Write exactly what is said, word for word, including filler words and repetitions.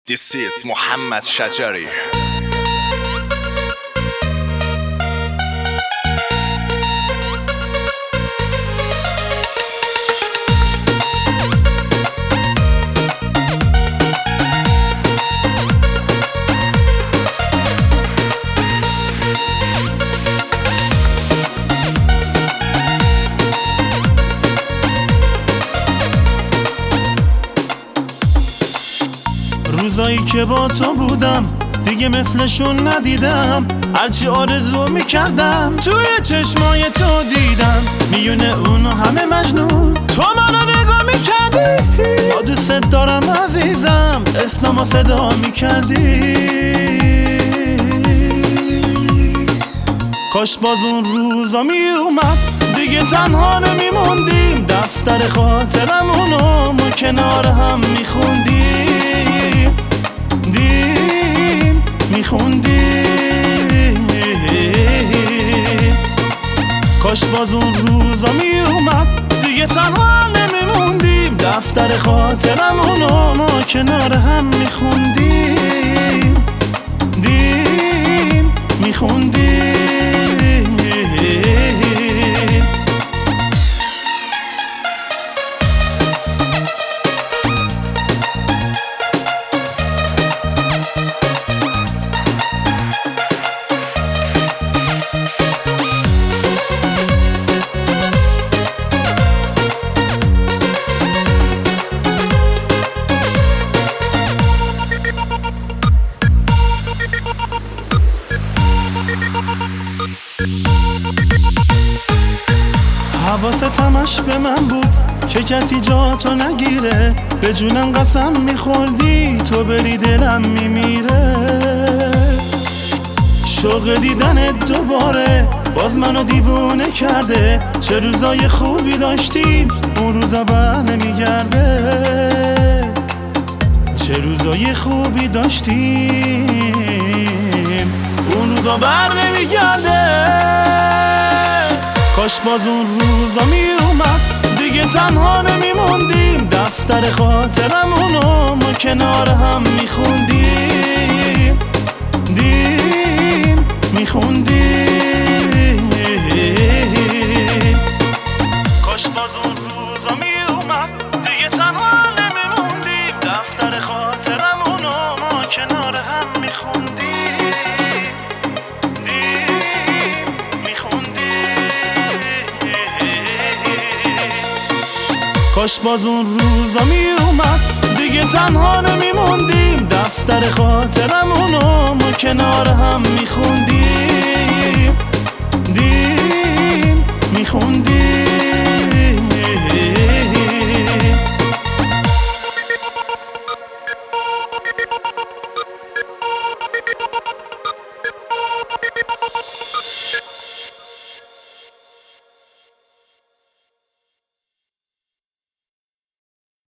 This is محمد شجری. روزایی که با تو بودم دیگه مثلشون ندیدم، هرچی آرزو میکردم توی چشمای تو دیدم. میونه اونو همه مجنون تو منو نگاه میکردی، با دوست دارم عزیزم اسممو صدا میکردی. کاش باز اون روزا میومد دیگه تنها نمیموندیم، دفتر خاطرمونو ما کنار هم میخوندیم دیم میخوندیم. کاش باز اون روزا میومد دیگه تنها نمیموندیم، دفتر خاطرمونو ما کنار هم میخوندیم دیم میخوندیم. حواست همش به من بود که کسی جا تو نگیره، به جونم قسم میخوردی تو بری دلم میمیره. شوق دیدن دوباره باز منو دیوونه کرده، چه روزای خوبی داشتیم اون روزا بر نمیگرده، چه روزای خوبی داشتیم اون روزا بر نمیگرده. کاش باز اون روزا میومد دیگه تنها نمیموندیم، دفتر خاطرمونو ما کنار هم میخوندیم دیم میخوندیم. کاش باز اون روزا میومد دیگه تنها نمیموندیم، دفتر خاطرمونو ما کنار هم میخوندیم کاش باز اون روزا میومد دیگه تنها نمیموندی،